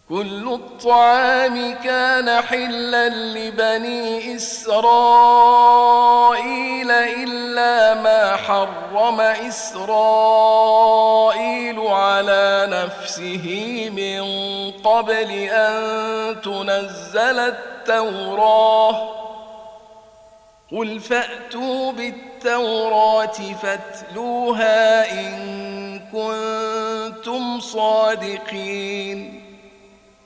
كل الطعام كان حلا لبني إسرائيل إلا ما حرم إسرائيل على نفسه من قبل أن تنزل التوراة. قل فأتوا بالتوراة فاتلوها إن كنتم صادقين.